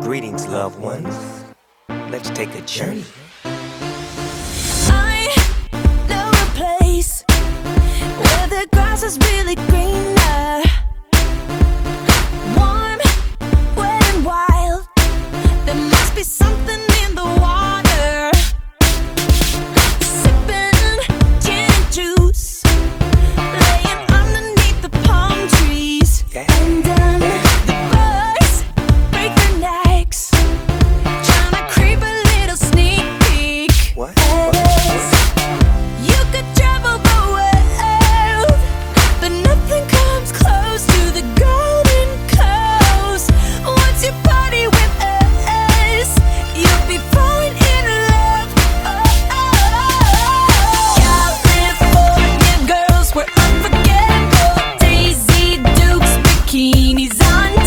Greetings, loved ones. Let's take a journey. I know a place where the grass is really greener, warm, wet and wild. There must be something in the water. Sipping gin and juice, laying underneath the palm trees. And the birds break their necks, trying to creep a little sneak peek. What? You could travel the world, but nothing comes close to the Golden Coast. Once you party with us, you'll be falling in love. California girls were unforgettable. Daisy Dukes, bikinis on